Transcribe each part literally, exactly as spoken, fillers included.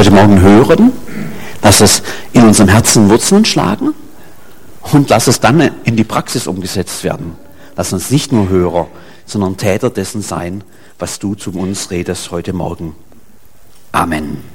heute Morgen hören, lass es in unserem Herzen Wurzeln schlagen und lass es dann in die Praxis umgesetzt werden. Lass uns nicht nur Hörer, sondern Täter dessen sein, was du zu uns redest heute Morgen. Amen.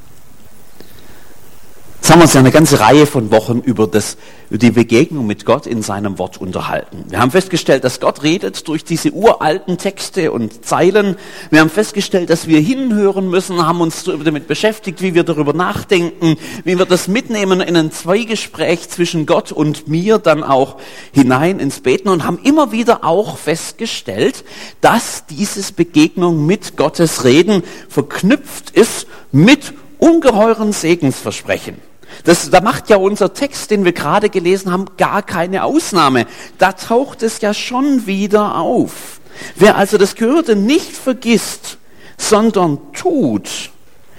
Jetzt haben wir uns ja eine ganze Reihe von Wochen über, das, über die Begegnung mit Gott in seinem Wort unterhalten. Wir haben festgestellt, dass Gott redet durch diese uralten Texte und Zeilen. Wir haben festgestellt, dass wir hinhören müssen, haben uns damit beschäftigt, wie wir darüber nachdenken, wie wir das mitnehmen in ein Zweigespräch zwischen Gott und mir, dann auch hinein ins Beten und haben immer wieder auch festgestellt, dass dieses Begegnung mit Gottes Reden verknüpft ist mit ungeheuren Segensversprechen. Das, da macht ja unser Text, den wir gerade gelesen haben, gar keine Ausnahme. Da taucht es ja schon wieder auf. Wer also das Gehörte nicht vergisst, sondern tut,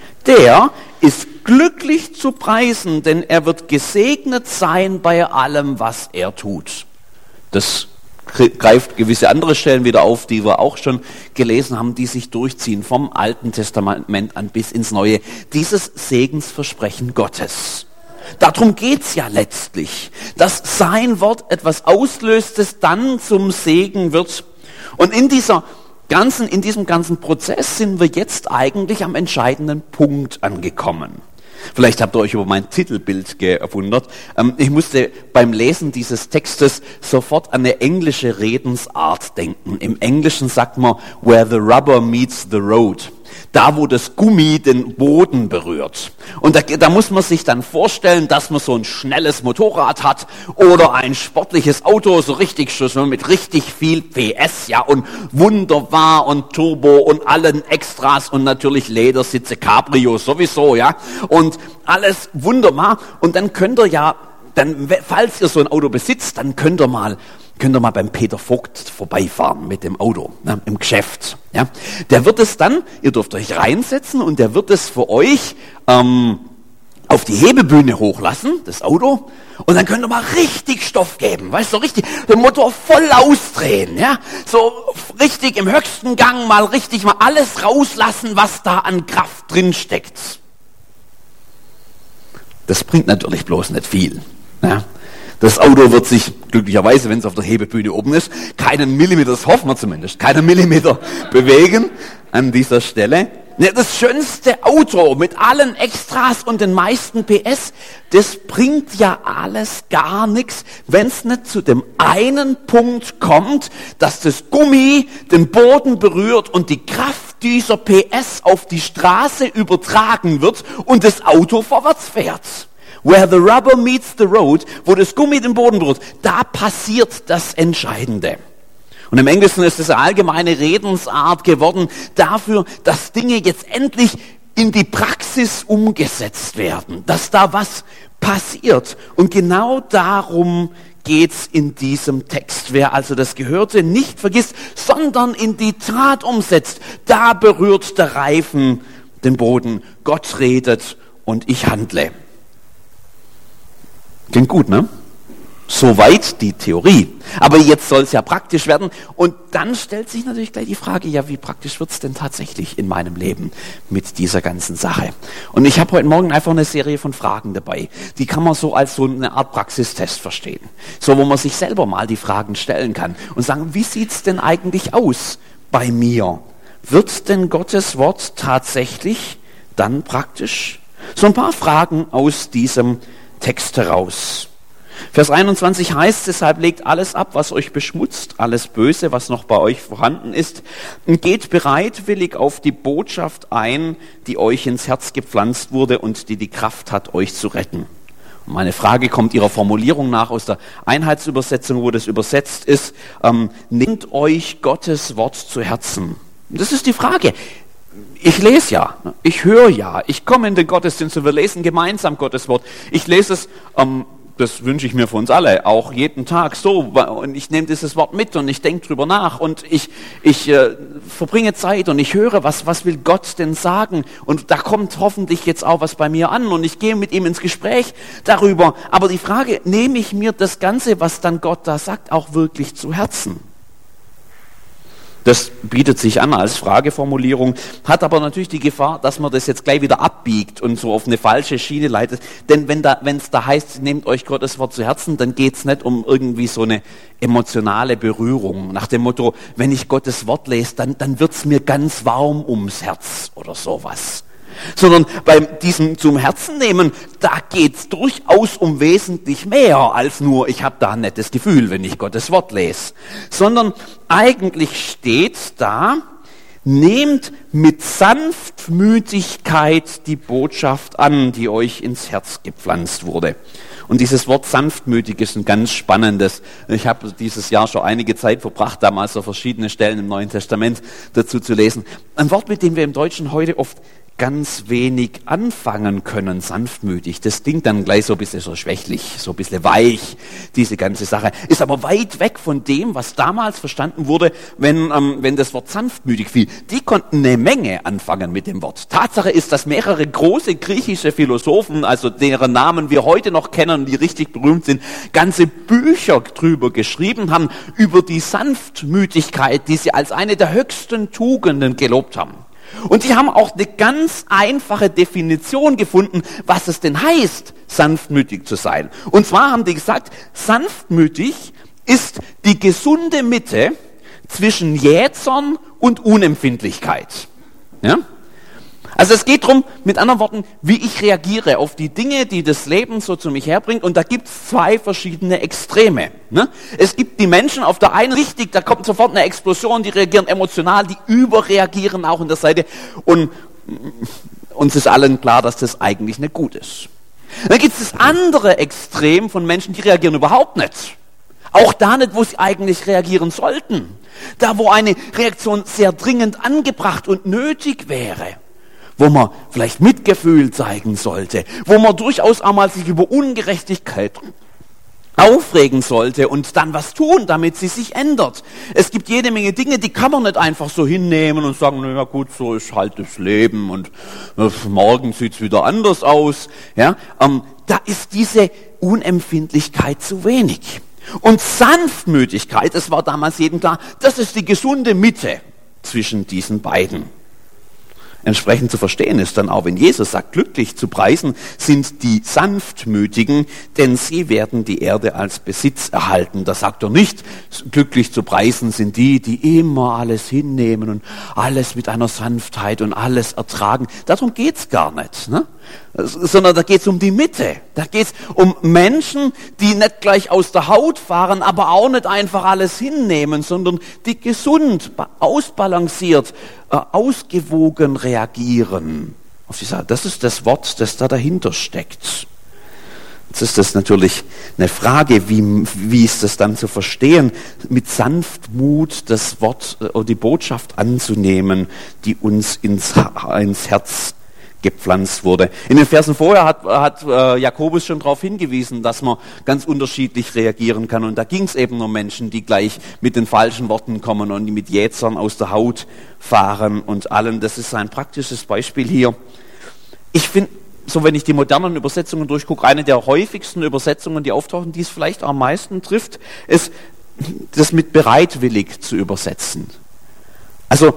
der ist glücklich zu preisen, denn er wird gesegnet sein bei allem, was er tut. Das greift gewisse andere Stellen wieder auf, die wir auch schon gelesen haben, die sich durchziehen vom Alten Testament an bis ins Neue. Dieses Segensversprechen Gottes. Darum geht's ja letztlich, dass sein Wort etwas auslöst, das dann zum Segen wird. Und in dieser ganzen, in diesem ganzen Prozess sind wir jetzt eigentlich am entscheidenden Punkt angekommen. Vielleicht habt ihr euch über mein Titelbild gewundert. Ich musste beim Lesen dieses Textes sofort an eine englische Redensart denken. Im Englischen sagt man, where the rubber meets the road. Da, wo das Gummi den Boden berührt. Und da, da muss man sich dann vorstellen, dass man so ein schnelles Motorrad hat oder ein sportliches Auto, so richtig so mit richtig viel P S, ja, und wunderbar und Turbo und allen Extras und natürlich Ledersitze, Cabrio sowieso, ja, und alles wunderbar. Und dann könnt ihr ja, dann, falls ihr so ein Auto besitzt, dann könnt ihr mal könnt ihr mal beim Peter Vogt vorbeifahren mit dem Auto, ne, im Geschäft. Ja. Der wird es dann, ihr dürft euch reinsetzen und der wird es für euch ähm, auf die Hebebühne hochlassen, das Auto, und dann könnt ihr mal richtig Stoff geben, weißt du, so richtig den Motor voll ausdrehen, ja, so richtig im höchsten Gang mal richtig mal alles rauslassen, was da an Kraft drin steckt. Das bringt natürlich bloß nicht viel, ja. Das Auto wird sich glücklicherweise, wenn es auf der Hebebühne oben ist, keinen Millimeter, das hoffen wir zumindest, keinen Millimeter bewegen an dieser Stelle. Das schönste Auto mit allen Extras und den meisten P S, das bringt ja alles gar nichts, wenn es nicht zu dem einen Punkt kommt, dass das Gummi den Boden berührt und die Kraft dieser P S auf die Straße übertragen wird und das Auto vorwärts fährt. Where the rubber meets the road, wo das Gummi den Boden berührt, da passiert das Entscheidende. Und im Englischen ist es eine allgemeine Redensart geworden dafür, dass Dinge jetzt endlich in die Praxis umgesetzt werden, dass da was passiert. Und genau darum geht's in diesem Text. Wer also das Gehörte nicht vergisst, sondern in die Tat umsetzt, da berührt der Reifen den Boden. Gott redet und ich handle. Klingt gut, ne? Soweit die Theorie. Aber jetzt soll es ja praktisch werden. Und dann stellt sich natürlich gleich die Frage, ja, wie praktisch wird es denn tatsächlich in meinem Leben mit dieser ganzen Sache? Und ich habe heute Morgen einfach eine Serie von Fragen dabei. Die kann man so als so eine Art Praxistest verstehen. So, wo man sich selber mal die Fragen stellen kann und sagen, wie sieht's denn eigentlich aus bei mir? Wird denn Gottes Wort tatsächlich dann praktisch? So ein paar Fragen aus diesem Text heraus. Vers einundzwanzig heißt, deshalb legt alles ab, was euch beschmutzt, alles Böse, was noch bei euch vorhanden ist, und geht bereitwillig auf die Botschaft ein, die euch ins Herz gepflanzt wurde und die die Kraft hat, euch zu retten. Und meine Frage kommt ihrer Formulierung nach aus der Einheitsübersetzung, wo das übersetzt ist, ähm, nehmt euch Gottes Wort zu Herzen. Und das ist die Frage. Ich lese ja, ich höre ja, ich komme in den Gottesdienst und wir lesen gemeinsam Gottes Wort. Ich lese es, ähm, das wünsche ich mir für uns alle, auch jeden Tag so, und ich nehme dieses Wort mit und ich denke drüber nach und ich, ich äh, verbringe Zeit und ich höre, was, was will Gott denn sagen, und da kommt hoffentlich jetzt auch was bei mir an und ich gehe mit ihm ins Gespräch darüber. Aber die Frage, nehme ich mir das Ganze, was dann Gott da sagt, auch wirklich zu Herzen? Das bietet sich an als Frageformulierung, hat aber natürlich die Gefahr, dass man das jetzt gleich wieder abbiegt und so auf eine falsche Schiene leitet. Denn wenn da, wenn es da heißt, nehmt euch Gottes Wort zu Herzen, dann geht es nicht um irgendwie so eine emotionale Berührung. Nach dem Motto, wenn ich Gottes Wort lese, dann, dann wird es mir ganz warm ums Herz oder sowas. Sondern bei diesem zum Herzen nehmen, da geht's durchaus um wesentlich mehr als nur, ich habe da ein nettes Gefühl, wenn ich Gottes Wort lese. Sondern eigentlich steht da, nehmt mit Sanftmütigkeit die Botschaft an, die euch ins Herz gepflanzt wurde. Und dieses Wort sanftmütig ist ein ganz spannendes. Ich habe dieses Jahr schon einige Zeit verbracht, damals so verschiedene Stellen im Neuen Testament dazu zu lesen. Ein Wort, mit dem wir im Deutschen heute oft ganz wenig anfangen können, sanftmütig. Das klingt dann gleich so ein bisschen so schwächlich, so ein bisschen weich, diese ganze Sache. Ist aber weit weg von dem, was damals verstanden wurde, wenn, ähm, wenn das Wort sanftmütig fiel. Die konnten eine Menge anfangen mit dem Wort. Tatsache ist, dass mehrere große griechische Philosophen, also deren Namen wir heute noch kennen, die richtig berühmt sind, ganze Bücher drüber geschrieben haben, über die Sanftmütigkeit, die sie als eine der höchsten Tugenden gelobt haben. Und die haben auch eine ganz einfache Definition gefunden, was es denn heißt, sanftmütig zu sein. Und zwar haben die gesagt, sanftmütig ist die gesunde Mitte zwischen Jähzorn und Unempfindlichkeit. Ja? Also es geht darum, mit anderen Worten, wie ich reagiere auf die Dinge, die das Leben so zu mich herbringt. Und da gibt es zwei verschiedene Extreme. Ne? Es gibt die Menschen auf der einen richtig, da kommt sofort eine Explosion, die reagieren emotional, die überreagieren auch in der Seite. Und uns ist allen klar, dass das eigentlich nicht gut ist. Dann gibt es das andere Extrem von Menschen, die reagieren überhaupt nicht. Auch da nicht, wo sie eigentlich reagieren sollten. Da, wo eine Reaktion sehr dringend angebracht und nötig wäre. Wo man vielleicht Mitgefühl zeigen sollte, wo man durchaus einmal sich über Ungerechtigkeit aufregen sollte und dann was tun, damit sie sich ändert. Es gibt jede Menge Dinge, die kann man nicht einfach so hinnehmen und sagen, na gut, so ist halt das Leben und äh, morgen sieht's wieder anders aus. Ja, ähm, da ist diese Unempfindlichkeit zu wenig. Und Sanftmütigkeit, das war damals jedem klar, das ist die gesunde Mitte zwischen diesen beiden. Entsprechend zu verstehen ist dann auch, wenn Jesus sagt, glücklich zu preisen sind die Sanftmütigen, denn sie werden die Erde als Besitz erhalten. Da sagt er nicht, glücklich zu preisen sind die, die immer alles hinnehmen und alles mit einer Sanftheit und alles ertragen. Darum geht's gar nicht, ne? Sondern da geht's um die Mitte. Da geht's um Menschen, die nicht gleich aus der Haut fahren, aber auch nicht einfach alles hinnehmen, sondern die gesund, ausbalanciert, äh, ausgewogen reagieren. Auf die Sache. Das ist das Wort, das da dahinter steckt. Jetzt ist das natürlich eine Frage, wie, wie ist das dann zu verstehen, mit Sanftmut das Wort oder die Botschaft anzunehmen, die uns ins, ins Herz gepflanzt wurde. In den Versen vorher hat, hat äh, Jakobus schon darauf hingewiesen, dass man ganz unterschiedlich reagieren kann. Und da ging es eben um Menschen, die gleich mit den falschen Worten kommen und die mit Jähzorn aus der Haut fahren und allen. Das ist ein praktisches Beispiel hier. Ich finde, so wenn ich die modernen Übersetzungen durchgucke, eine der häufigsten Übersetzungen, die auftauchen, die es vielleicht am meisten trifft, ist das mit bereitwillig zu übersetzen. Also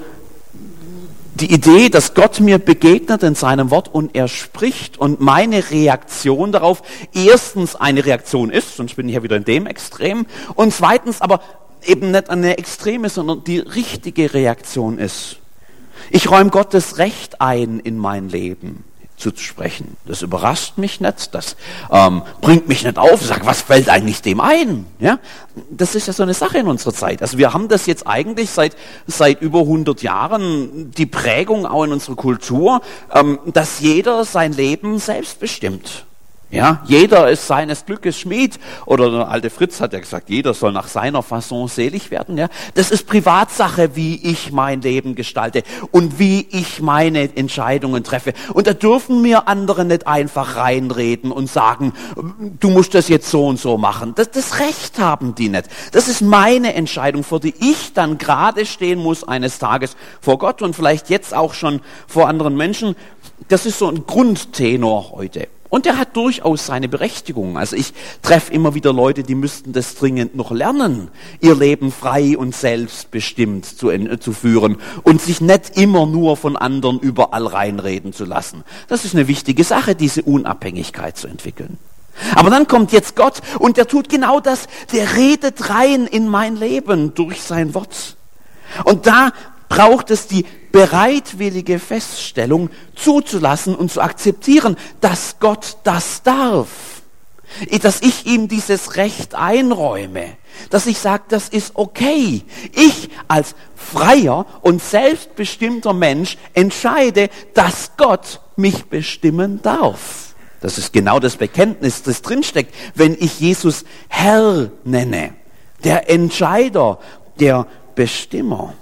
die Idee, dass Gott mir begegnet in seinem Wort und er spricht und meine Reaktion darauf erstens eine Reaktion ist, sonst bin ich ja wieder in dem Extrem, und zweitens aber eben nicht eine Extreme, sondern die richtige Reaktion ist. Ich räume Gottes Recht ein in mein Leben zu sprechen. Das überrascht mich nicht, das ähm, bringt mich nicht auf. Ich sage, was fällt eigentlich dem ein? Ja, das ist ja so eine Sache in unserer Zeit. Also wir haben das jetzt eigentlich seit seit über hundert Jahren, die Prägung auch in unserer Kultur, ähm, dass jeder sein Leben selbst bestimmt. Ja, jeder ist seines Glückes Schmied. Oder der alte Fritz hat ja gesagt, jeder soll nach seiner Fasson selig werden. Ja, das ist Privatsache, wie ich mein Leben gestalte und wie ich meine Entscheidungen treffe. Und da dürfen mir andere nicht einfach reinreden und sagen, du musst das jetzt so und so machen. Das, das Recht haben die nicht. Das ist meine Entscheidung, vor die ich dann gerade stehen muss eines Tages vor Gott und vielleicht jetzt auch schon vor anderen Menschen. Das ist so ein Grundtenor heute. Und der hat durchaus seine Berechtigung. Also ich treffe immer wieder Leute, die müssten das dringend noch lernen, ihr Leben frei und selbstbestimmt zu, zu führen und sich nicht immer nur von anderen überall reinreden zu lassen. Das ist eine wichtige Sache, diese Unabhängigkeit zu entwickeln. Aber dann kommt jetzt Gott und der tut genau das. Der redet rein in mein Leben durch sein Wort. Und da braucht es die bereitwillige Feststellung, zuzulassen und zu akzeptieren, dass Gott das darf. Dass ich ihm dieses Recht einräume. Dass ich sage, das ist okay. Ich als freier und selbstbestimmter Mensch entscheide, dass Gott mich bestimmen darf. Das ist genau das Bekenntnis, das drinsteckt, wenn ich Jesus Herr nenne. Der Entscheider, der Bestimmer.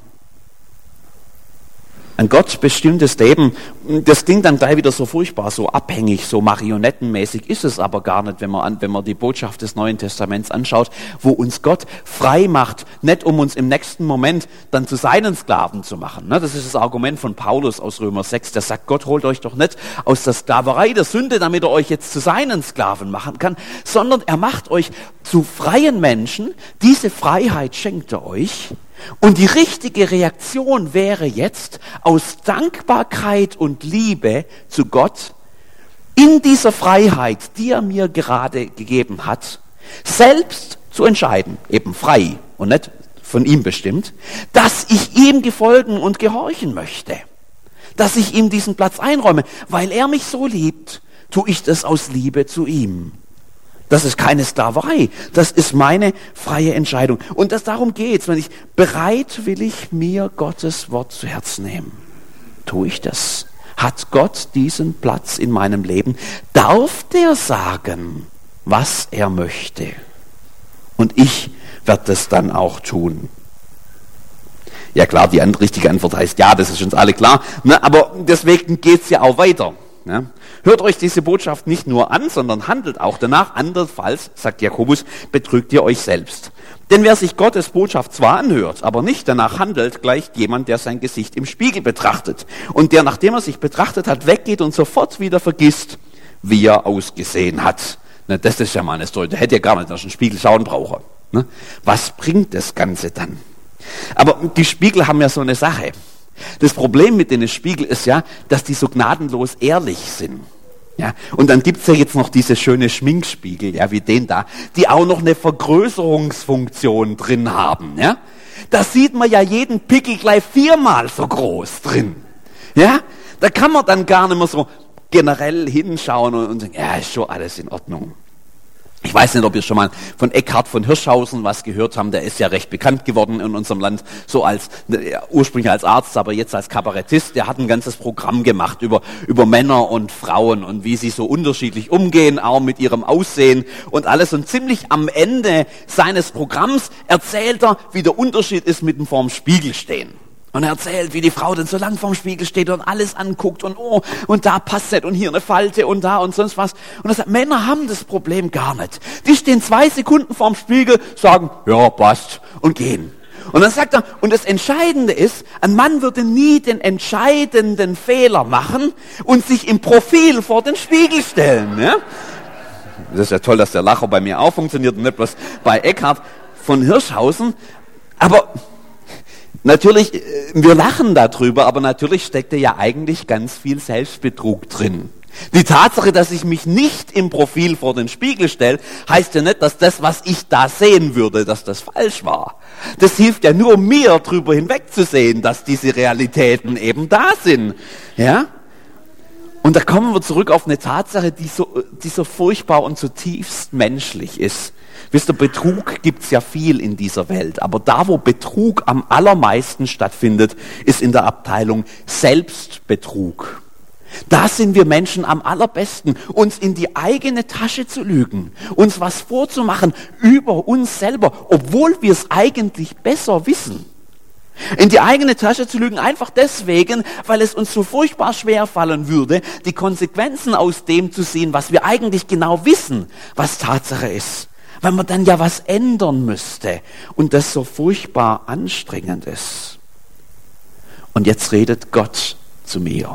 Ein gottbestimmtes Leben, das klingt dann gleich wieder so furchtbar, so abhängig, so marionettenmäßig ist es aber gar nicht, wenn man, an, wenn man die Botschaft des Neuen Testaments anschaut, wo uns Gott frei macht, nicht um uns im nächsten Moment dann zu seinen Sklaven zu machen. Das ist das Argument von Paulus aus Römer sechs, der sagt, Gott holt euch doch nicht aus der Sklaverei der Sünde, damit er euch jetzt zu seinen Sklaven machen kann, sondern er macht euch zu freien Menschen, diese Freiheit schenkt er euch. Und die richtige Reaktion wäre jetzt, aus Dankbarkeit und Liebe zu Gott, in dieser Freiheit, die er mir gerade gegeben hat, selbst zu entscheiden, eben frei und nicht von ihm bestimmt, dass ich ihm gefolgen und gehorchen möchte, dass ich ihm diesen Platz einräume, weil er mich so liebt, tue ich das aus Liebe zu ihm. Das ist keine Sklaverei, das ist meine freie Entscheidung. Und das, darum geht es, wenn ich bereitwillig mir Gottes Wort zu Herzen nehme. Tue ich das? Hat Gott diesen Platz in meinem Leben? Darf der sagen, was er möchte? Und ich werde das dann auch tun. Ja klar, die richtige Antwort heißt ja, das ist uns alle klar. Ne, aber deswegen geht es ja auch weiter. Ja. Hört euch diese Botschaft nicht nur an, sondern handelt auch danach. Andernfalls, sagt Jakobus, betrügt ihr euch selbst. Denn wer sich Gottes Botschaft zwar anhört, aber nicht danach handelt, gleicht jemand, der sein Gesicht im Spiegel betrachtet. Und der, nachdem er sich betrachtet hat, weggeht und sofort wieder vergisst, wie er ausgesehen hat. Na, das ist ja mal eine Story. Da hätte ja gar nicht aus dem Spiegel schauen brauchen. Ne? Was bringt das Ganze dann? Aber die Spiegel haben ja so eine Sache. Das Problem mit den Spiegeln ist ja, dass die so gnadenlos ehrlich sind. Ja, und dann gibt es ja jetzt noch diese schöne Schminkspiegel, ja, wie den da, die auch noch eine Vergrößerungsfunktion drin haben. Ja? Da sieht man ja jeden Pickel gleich viermal so groß drin. Ja? Da kann man dann gar nicht mehr so generell hinschauen und, und sagen, ja, ist schon alles in Ordnung. Ich weiß nicht, ob ihr schon mal von Eckhard von Hirschhausen was gehört haben. Der ist ja recht bekannt geworden in unserem Land, so als ja, ursprünglich als Arzt, aber jetzt als Kabarettist. Der hat ein ganzes Programm gemacht über über Männer und Frauen und wie sie so unterschiedlich umgehen, auch mit ihrem Aussehen und alles. Und ziemlich am Ende seines Programms erzählt er, wie der Unterschied ist mit dem vorm Spiegel stehen. Und er erzählt, wie die Frau dann so lang vorm Spiegel steht und alles anguckt und oh, und da passt nicht und hier eine Falte und da und sonst was. Und er sagt, Männer haben das Problem gar nicht. Die stehen zwei Sekunden vorm Spiegel, sagen, ja, passt und gehen. Und dann sagt er, und das Entscheidende ist, ein Mann würde nie den entscheidenden Fehler machen und sich im Profil vor den Spiegel stellen. Ja? Das ist ja toll, dass der Lacher bei mir auch funktioniert und nicht bloß bei Eckhard von Hirschhausen. Aber natürlich, wir lachen darüber, aber natürlich steckt ja eigentlich ganz viel Selbstbetrug drin. Die Tatsache, dass ich mich nicht im Profil vor den Spiegel stelle, heißt ja nicht, dass das, was ich da sehen würde, dass das falsch war. Das hilft ja nur mir, drüber hinwegzusehen, dass diese Realitäten eben da sind. Ja? Und da kommen wir zurück auf eine Tatsache, die so, die so furchtbar und zutiefst menschlich ist. Wisst ihr, Betrug gibt's ja viel in dieser Welt, aber da, wo Betrug am allermeisten stattfindet, ist in der Abteilung Selbstbetrug. Da sind wir Menschen am allerbesten, uns in die eigene Tasche zu lügen, uns was vorzumachen über uns selber, obwohl wir es eigentlich besser wissen. In die eigene Tasche zu lügen, einfach deswegen, weil es uns so furchtbar schwer fallen würde, die Konsequenzen aus dem zu sehen, was wir eigentlich genau wissen, was Tatsache ist. Weil man dann ja was ändern müsste und das so furchtbar anstrengend ist. Und jetzt redet Gott zu mir.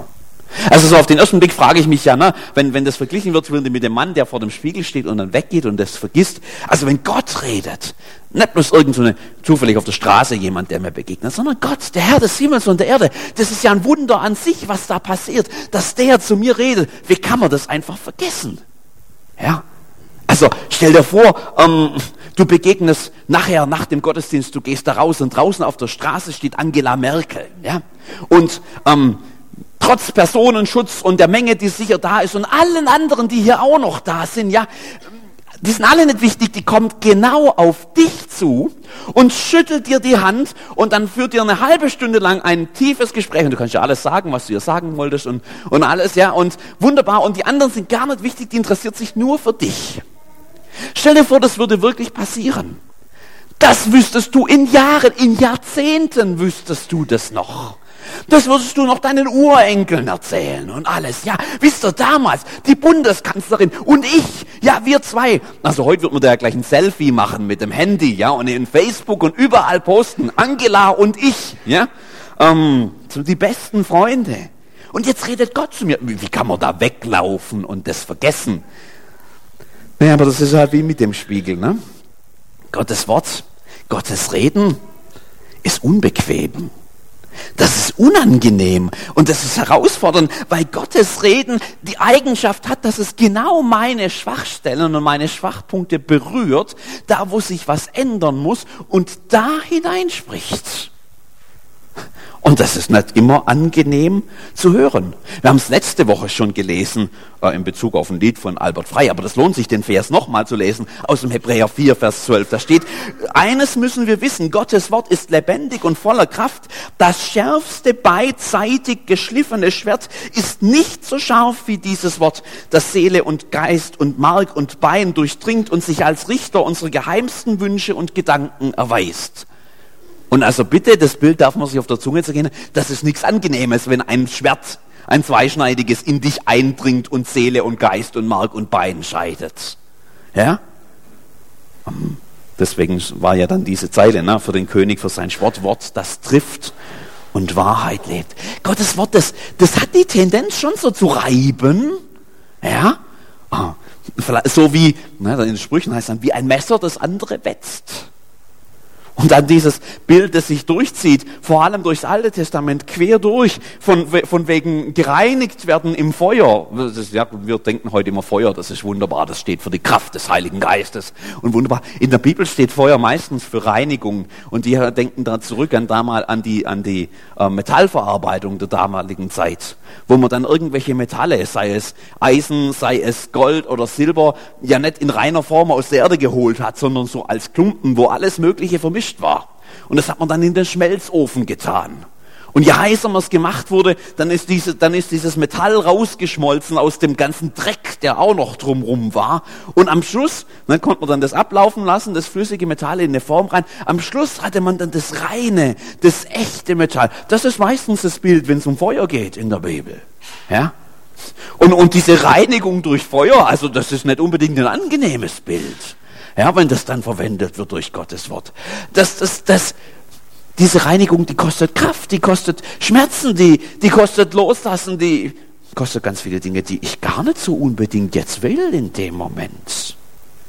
Also so auf den ersten Blick frage ich mich ja, ne, wenn, wenn das verglichen wird mit dem Mann, der vor dem Spiegel steht und dann weggeht und das vergisst. Also wenn Gott redet, nicht bloß irgend so eine, zufällig auf der Straße jemand, der mir begegnet, sondern Gott, der Herr des Himmels und der Erde. Das ist ja ein Wunder an sich, was da passiert, dass der zu mir redet. Wie kann man das einfach vergessen? Ja. Also stell dir vor, ähm, du begegnest nachher nach dem Gottesdienst, du gehst da raus und draußen auf der Straße steht Angela Merkel, ja, und ähm, trotz Personenschutz und der Menge, die sicher da ist und allen anderen, die hier auch noch da sind, ja, die sind alle nicht wichtig, die kommt genau auf dich zu und schüttelt dir die Hand und dann führt dir eine halbe Stunde lang ein tiefes Gespräch und du kannst ja alles sagen, was du ihr sagen wolltest und, und alles, ja, und wunderbar, und die anderen sind gar nicht wichtig, die interessiert sich nur für dich. Stell dir vor, das würde wirklich passieren. Das wüsstest du in Jahren, in Jahrzehnten wüsstest du das noch. Das würdest du noch deinen Urenkeln erzählen und alles. Ja, wisst ihr, damals, die Bundeskanzlerin und ich, ja, wir zwei. Also heute wird man da ja gleich ein Selfie machen mit dem Handy, ja, und in Facebook und überall posten. Angela und ich, ja, ähm, die besten Freunde. Und jetzt redet Gott zu mir. Wie kann man da weglaufen und das vergessen? Naja, aber das ist halt wie mit dem Spiegel, ne? Gottes Wort, Gottes Reden ist unbequem. Das ist unangenehm und das ist herausfordernd, weil Gottes Reden die Eigenschaft hat, dass es genau meine Schwachstellen und meine Schwachpunkte berührt, da wo sich was ändern muss und da hineinspricht. Und das ist nicht immer angenehm zu hören. Wir haben es letzte Woche schon gelesen, äh, in Bezug auf ein Lied von Albert Frey, aber das lohnt sich, den Vers nochmal zu lesen, aus dem Hebräer vier, Vers zwölf. Da steht, eines müssen wir wissen, Gottes Wort ist lebendig und voller Kraft. Das schärfste beidseitig geschliffene Schwert ist nicht so scharf wie dieses Wort, das Seele und Geist und Mark und Bein durchdringt und sich als Richter unserer geheimsten Wünsche und Gedanken erweist. Und also bitte, das Bild darf man sich auf der Zunge zergehen, das ist nichts Angenehmes, wenn ein Schwert, ein zweischneidiges, in dich eindringt und Seele und Geist und Mark und Bein scheidet. Ja? Deswegen war ja dann diese Zeile, ne, für den König, für sein Wort, das trifft und Wahrheit lebt. Gottes Wort, das, das hat die Tendenz schon so zu reiben, ja? So wie, ne, in den Sprüchen heißt dann, wie ein Messer das andere wetzt. Und dann dieses Bild, das sich durchzieht, vor allem durchs Alte Testament, quer durch, von, von wegen gereinigt werden im Feuer. Das ist, ja, wir denken heute immer Feuer, das ist wunderbar, das steht für die Kraft des Heiligen Geistes. Und wunderbar, in der Bibel steht Feuer meistens für Reinigung. Und die denken da zurück an, damals, an die, an die äh, Metallverarbeitung der damaligen Zeit, wo man dann irgendwelche Metalle, sei es Eisen, sei es Gold oder Silber, ja nicht in reiner Form aus der Erde geholt hat, sondern so als Klumpen, wo alles Mögliche vermischt war. Und das hat man dann in den Schmelzofen getan. Und je heißer es gemacht wurde, dann ist, diese, dann ist dieses Metall rausgeschmolzen aus dem ganzen Dreck, der auch noch drumrum war. Und am Schluss, dann konnte man dann das ablaufen lassen, das flüssige Metall in eine Form rein. Am Schluss hatte man dann das reine, das echte Metall. Das ist meistens das Bild, wenn es um Feuer geht in der Bibel. Ja? Und, und diese Reinigung durch Feuer, also das ist nicht unbedingt ein angenehmes Bild. Ja, wenn das dann verwendet wird durch Gottes Wort. Das, das, das, diese Reinigung, die kostet Kraft, die kostet Schmerzen, die, die kostet Loslassen, die kostet ganz viele Dinge, die ich gar nicht so unbedingt jetzt will in dem Moment.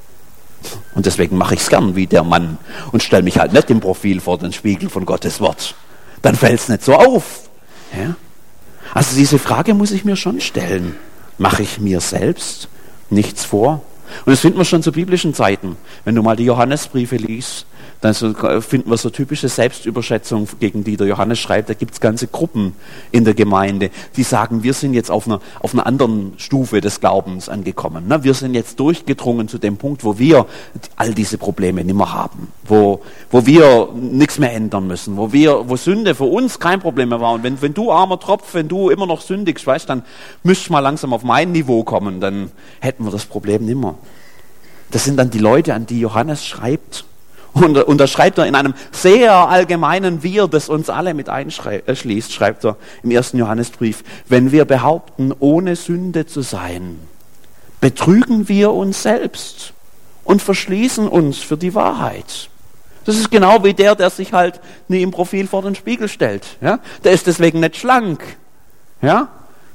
Und deswegen mache ich es gern wie der Mann und stelle mich halt nicht im Profil vor den Spiegel von Gottes Wort. Dann fällt es nicht so auf. Ja? Also diese Frage muss ich mir schon stellen. Mache ich mir selbst nichts vor? Und das finden wir schon zu biblischen Zeiten. Wenn du mal die Johannesbriefe liest, dann so, finden wir so typische Selbstüberschätzung, gegen die der Johannes schreibt. Da gibt es ganze Gruppen in der Gemeinde, die sagen, wir sind jetzt auf einer, auf einer anderen Stufe des Glaubens angekommen. Ne? Wir sind jetzt durchgedrungen zu dem Punkt, wo wir all diese Probleme nicht mehr haben. Wo, wo wir nichts mehr ändern müssen. Wo, wir, wo Sünde für uns kein Problem mehr war. Und wenn, wenn du armer Tropf, wenn du immer noch sündigst, weißt, dann müsst du mal langsam auf mein Niveau kommen. Dann hätten wir das Problem nicht mehr. Das sind dann die Leute, an die Johannes schreibt. Und, und da schreibt er in einem sehr allgemeinen Wir, das uns alle mit einschließt, schreibt er im ersten Johannesbrief, wenn wir behaupten, ohne Sünde zu sein, betrügen wir uns selbst und verschließen uns für die Wahrheit. Das ist genau wie der, der sich halt nie im Profil vor den Spiegel stellt. Ja? Der ist deswegen nicht schlank. Ja?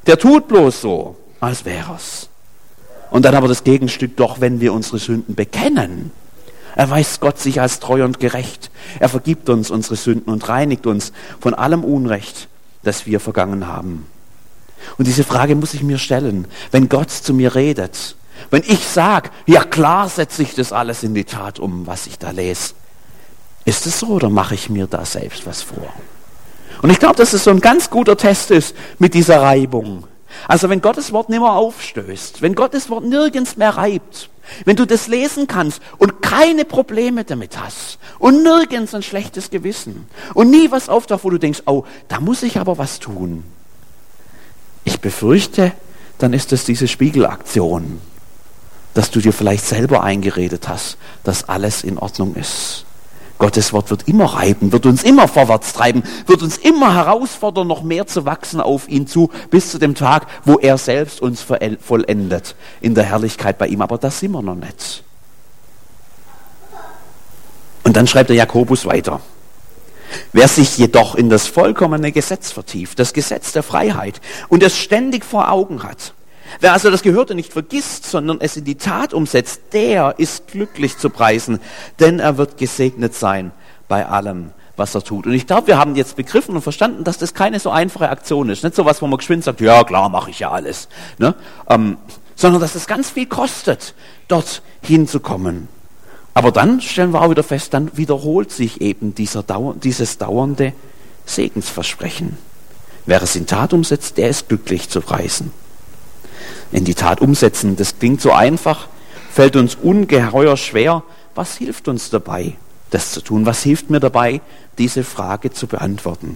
Der tut bloß so, als wäre es. Und dann aber das Gegenstück, doch wenn wir unsere Sünden bekennen, erweist Gott sich als treu und gerecht. Er vergibt uns unsere Sünden und reinigt uns von allem Unrecht, das wir vergangen haben. Und diese Frage muss ich mir stellen, wenn Gott zu mir redet, wenn ich sage, ja klar setze ich das alles in die Tat um, was ich da lese. Ist es so oder mache ich mir da selbst was vor? Und ich glaube, dass es so ein ganz guter Test ist mit dieser Reibung. Also wenn Gottes Wort nicht mehr aufstößt, wenn Gottes Wort nirgends mehr reibt, wenn du das lesen kannst und keine Probleme damit hast und nirgends ein schlechtes Gewissen und nie was auftaucht, wo du denkst, oh, da muss ich aber was tun. Ich befürchte, dann ist es diese Spiegelaktion, dass du dir vielleicht selber eingeredet hast, dass alles in Ordnung ist. Gottes Wort wird immer reiben, wird uns immer vorwärts treiben, wird uns immer herausfordern, noch mehr zu wachsen auf ihn zu, bis zu dem Tag, wo er selbst uns vollendet in der Herrlichkeit bei ihm. Aber das sind wir noch nicht. Und dann schreibt der Jakobus weiter. Wer sich jedoch in das vollkommene Gesetz vertieft, das Gesetz der Freiheit, und es ständig vor Augen hat, wer also das Gehörte nicht vergisst, sondern es in die Tat umsetzt, der ist glücklich zu preisen, denn er wird gesegnet sein bei allem, was er tut. Und ich glaube, wir haben jetzt begriffen und verstanden, dass das keine so einfache Aktion ist. Nicht so was, wo man geschwind sagt, ja klar, mache ich ja alles. Ne? Ähm, sondern dass es ganz viel kostet, dort hinzukommen. Aber dann stellen wir auch wieder fest, dann wiederholt sich eben dieser Dauer, dieses dauernde Segensversprechen. Wer es in Tat umsetzt, der ist glücklich zu preisen. In die Tat umsetzen, das klingt so einfach, fällt uns ungeheuer schwer. Was hilft uns dabei, das zu tun? Was hilft mir dabei, diese Frage zu beantworten?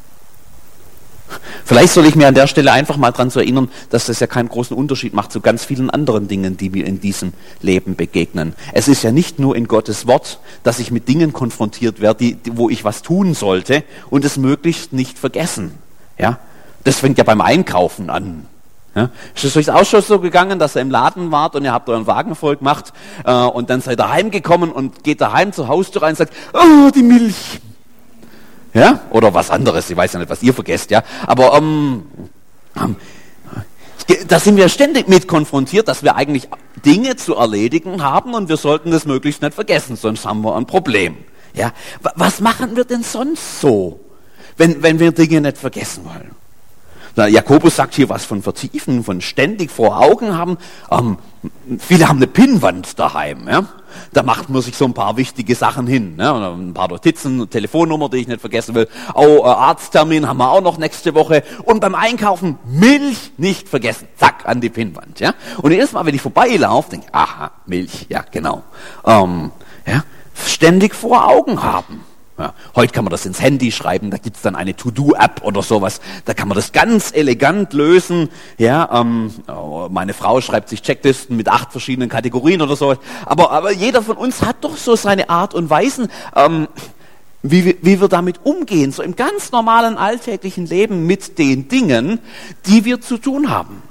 Vielleicht soll ich mir an der Stelle einfach mal daran zu erinnern, dass das ja keinen großen Unterschied macht zu ganz vielen anderen Dingen, die mir in diesem Leben begegnen. Es ist ja nicht nur in Gottes Wort, dass ich mit Dingen konfrontiert werde, die, wo ich was tun sollte und es möglichst nicht vergessen. Ja? Das fängt ja beim Einkaufen an. Ja? Ist es euch auch schon so gegangen, dass ihr im Laden wart und ihr habt euren Wagen voll gemacht äh, und dann seid ihr heimgekommen und geht daheim zur Haustür rein und sagt, oh, die Milch. Ja, oder was anderes, ich weiß ja nicht, was ihr vergesst, ja, aber ähm, ähm, da sind wir ständig mit konfrontiert, dass wir eigentlich Dinge zu erledigen haben und wir sollten das möglichst nicht vergessen, sonst haben wir ein Problem. Ja, was machen wir denn sonst so, wenn, wenn wir Dinge nicht vergessen wollen? Na, Jakobus sagt hier was von Vertiefen, von ständig vor Augen haben. Ähm, viele haben eine Pinnwand daheim. Ja? Da macht man sich so ein paar wichtige Sachen hin. Ne? Ein paar Notizen, Telefonnummer, die ich nicht vergessen will. Oh, äh, Arzttermin haben wir auch noch nächste Woche. Und beim Einkaufen Milch nicht vergessen. Zack, an die Pinnwand. Ja? Und jedes Mal, wenn ich vorbeilaufe, denke ich, aha, Milch, ja genau. Ähm, ja? Ständig vor Augen haben. Ja, heute kann man das ins Handy schreiben, da gibt es dann eine To-Do-App oder sowas, da kann man das ganz elegant lösen. Ja, ähm, oh, meine Frau schreibt sich Checklisten mit acht verschiedenen Kategorien oder so. Aber, aber jeder von uns hat doch so seine Art und Weisen, ähm, wie, wir, wie wir damit umgehen, so im ganz normalen alltäglichen Leben mit den Dingen, die wir zu tun haben.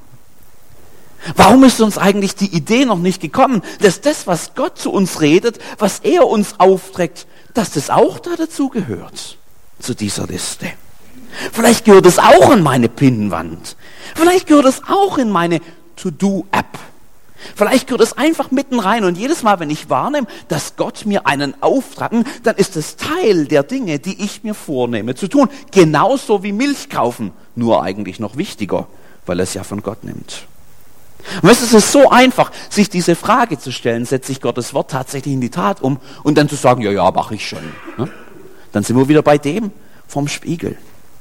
Warum ist uns eigentlich die Idee noch nicht gekommen, dass das, was Gott zu uns redet, was er uns aufträgt, dass das auch da dazu gehört, zu dieser Liste. Vielleicht gehört es auch in meine Pinnwand. Vielleicht gehört es auch in meine To-Do-App. Vielleicht gehört es einfach mitten rein und jedes Mal, wenn ich wahrnehme, dass Gott mir einen Auftrag, dann ist es Teil der Dinge, die ich mir vornehme zu tun. Genauso wie Milch kaufen, nur eigentlich noch wichtiger, weil es ja von Gott nimmt. Und weißt du, es ist so einfach, sich diese Frage zu stellen, setze ich Gottes Wort tatsächlich in die Tat um und dann zu sagen, ja, ja, mache ich schon. Ne? Dann sind wir wieder bei dem vom Spiegel.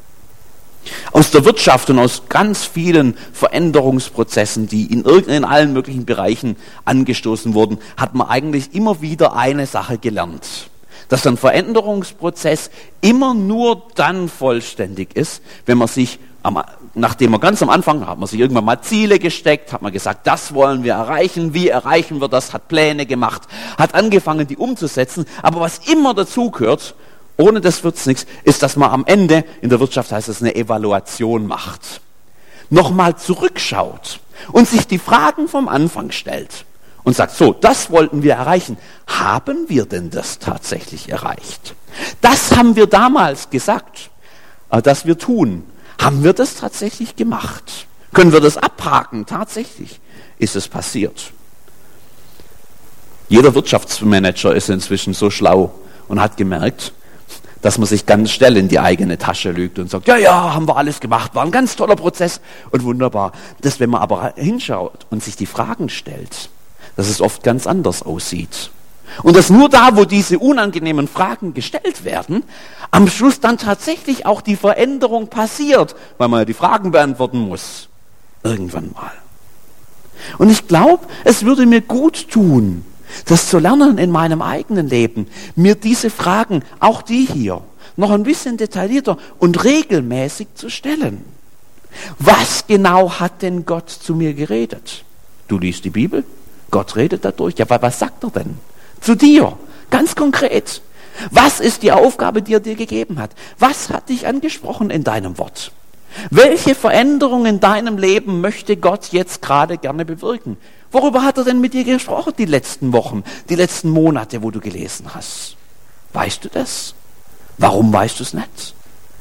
Aus der Wirtschaft und aus ganz vielen Veränderungsprozessen, die in, in allen möglichen Bereichen angestoßen wurden, hat man eigentlich immer wieder eine Sache gelernt. Dass ein Veränderungsprozess immer nur dann vollständig ist, wenn man sich am Nachdem man ganz am Anfang, hat man sich irgendwann mal Ziele gesteckt, hat man gesagt, das wollen wir erreichen, wie erreichen wir das, hat Pläne gemacht, hat angefangen, die umzusetzen. Aber was immer dazugehört, ohne das wird's nichts, ist, dass man am Ende, in der Wirtschaft heißt es, eine Evaluation macht. Nochmal zurückschaut und sich die Fragen vom Anfang stellt und sagt, so, das wollten wir erreichen. Haben wir denn das tatsächlich erreicht? Das haben wir damals gesagt, dass wir tun. Haben wir das tatsächlich gemacht? Können wir das abhaken? Tatsächlich ist es passiert. Jeder Wirtschaftsmanager ist inzwischen so schlau und hat gemerkt, dass man sich ganz schnell in die eigene Tasche lügt und sagt, ja, ja, haben wir alles gemacht, war ein ganz toller Prozess und wunderbar. Dass wenn man aber hinschaut und sich die Fragen stellt, dass es oft ganz anders aussieht. Und dass nur da, wo diese unangenehmen Fragen gestellt werden, am Schluss dann tatsächlich auch die Veränderung passiert, weil man ja die Fragen beantworten muss. Irgendwann mal. Und ich glaube, es würde mir gut tun, das zu lernen in meinem eigenen Leben, mir diese Fragen, auch die hier, noch ein bisschen detaillierter und regelmäßig zu stellen. Was genau hat denn Gott zu mir geredet? Du liest die Bibel, Gott redet dadurch. Ja, was sagt er denn? Zu dir, ganz konkret. Was ist die Aufgabe, die er dir gegeben hat? Was hat dich angesprochen in deinem Wort? Welche Veränderung in deinem Leben möchte Gott jetzt gerade gerne bewirken? Worüber hat er denn mit dir gesprochen die letzten Wochen, die letzten Monate, wo du gelesen hast? Weißt du das? Warum weißt du es nicht?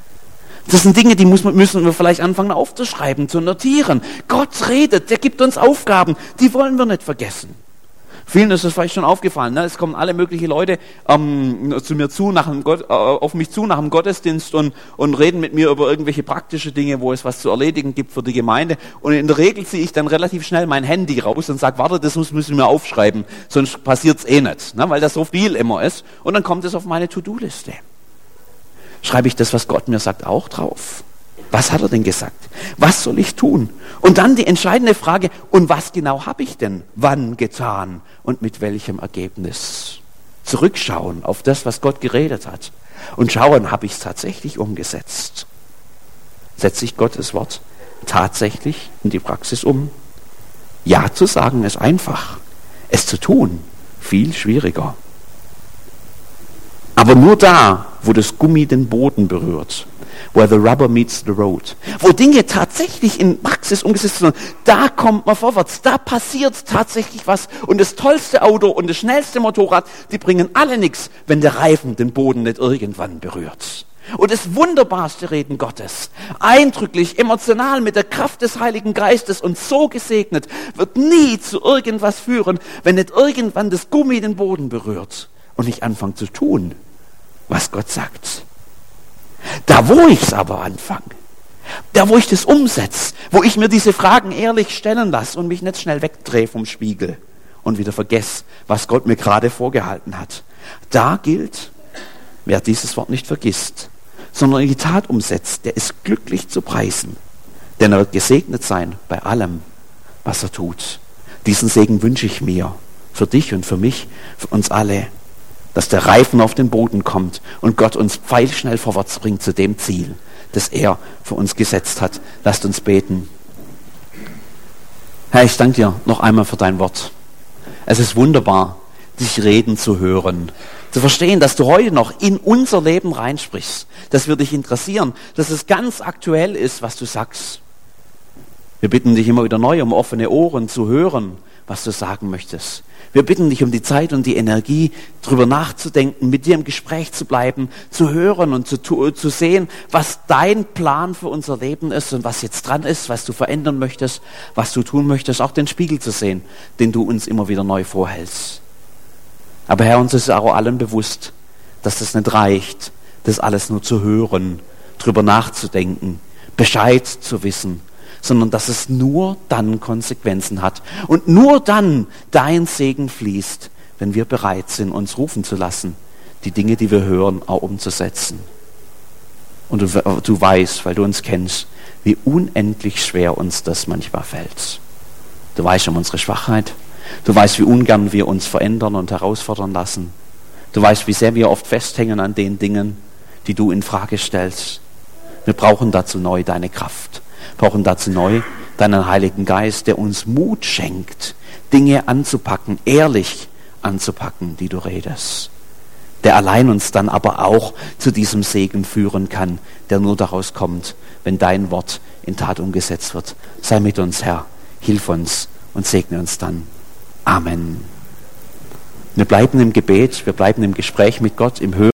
Das sind Dinge, die muss, müssen wir vielleicht anfangen aufzuschreiben, zu notieren. Gott redet, der gibt uns Aufgaben, die wollen wir nicht vergessen. Vielen ist es vielleicht schon aufgefallen, ne? Es kommen alle möglichen Leute ähm, zu mir zu, nach dem Gott, äh, auf mich zu nach dem Gottesdienst und, und reden mit mir über irgendwelche praktische Dinge, wo es was zu erledigen gibt für die Gemeinde. Und in der Regel ziehe ich dann relativ schnell mein Handy raus und sage, warte, das muss, müssen wir aufschreiben, sonst passiert's eh nicht, ne? Weil das so viel immer ist. Und dann kommt es auf meine To-Do-Liste. Schreibe ich das, was Gott mir sagt, auch drauf? Was hat er denn gesagt? Was soll ich tun? Und dann die entscheidende Frage, und was genau habe ich denn wann getan und mit welchem Ergebnis? Zurückschauen auf das, was Gott geredet hat und schauen, habe ich es tatsächlich umgesetzt? Setze ich Gottes Wort tatsächlich in die Praxis um? Ja zu sagen ist einfach, es zu tun viel schwieriger. Aber nur da, wo das Gummi den Boden berührt, where the rubber meets the road, wo Dinge tatsächlich in Praxis umgesetzt werden, da kommt man vorwärts, da passiert tatsächlich was. Und das tollste Auto und das schnellste Motorrad, die bringen alle nichts, wenn der Reifen den Boden nicht irgendwann berührt. Und das wunderbarste Reden Gottes, eindrücklich, emotional mit der Kraft des Heiligen Geistes und so gesegnet, wird nie zu irgendwas führen, wenn nicht irgendwann das Gummi den Boden berührt und ich anfange zu tun, was Gott sagt. Da, wo ich es aber anfange, da, wo ich das umsetze, wo ich mir diese Fragen ehrlich stellen lasse und mich nicht schnell wegdrehe vom Spiegel und wieder vergesse, was Gott mir gerade vorgehalten hat, da gilt, wer dieses Wort nicht vergisst, sondern in die Tat umsetzt, der ist glücklich zu preisen, denn er wird gesegnet sein bei allem, was er tut. Diesen Segen wünsche ich mir, für dich und für mich, für uns alle, dass der Reifen auf den Boden kommt und Gott uns pfeilschnell vorwärts bringt zu dem Ziel, das er für uns gesetzt hat. Lasst uns beten. Herr, ich danke dir noch einmal für dein Wort. Es ist wunderbar, dich reden zu hören, zu verstehen, dass du heute noch in unser Leben reinsprichst, dass wir dich interessieren, dass es ganz aktuell ist, was du sagst. Wir bitten dich immer wieder neu um offene Ohren zu hören, was du sagen möchtest. Wir bitten dich um die Zeit und die Energie, drüber nachzudenken, mit dir im Gespräch zu bleiben, zu hören und zu, zu sehen, was dein Plan für unser Leben ist und was jetzt dran ist, was du verändern möchtest, was du tun möchtest, auch den Spiegel zu sehen, den du uns immer wieder neu vorhältst. Aber Herr, uns ist auch allen bewusst, dass das nicht reicht, das alles nur zu hören, drüber nachzudenken, Bescheid zu wissen, sondern dass es nur dann Konsequenzen hat und nur dann dein Segen fließt, wenn wir bereit sind, uns rufen zu lassen, die Dinge, die wir hören, auch umzusetzen. Und du, du weißt, weil du uns kennst, wie unendlich schwer uns das manchmal fällt. Du weißt um unsere Schwachheit, du weißt, wie ungern wir uns verändern und herausfordern lassen. Du weißt, wie sehr wir oft festhängen an den Dingen, die du in Frage stellst. Wir brauchen dazu neu deine Kraft. Brauchen dazu neu deinen Heiligen Geist, der uns Mut schenkt, Dinge anzupacken, ehrlich anzupacken, die du redest. Der allein uns dann aber auch zu diesem Segen führen kann, der nur daraus kommt, wenn dein Wort in Tat umgesetzt wird. Sei mit uns, Herr, hilf uns und segne uns dann. Amen. Wir bleiben im Gebet, wir bleiben im Gespräch mit Gott, im Hören.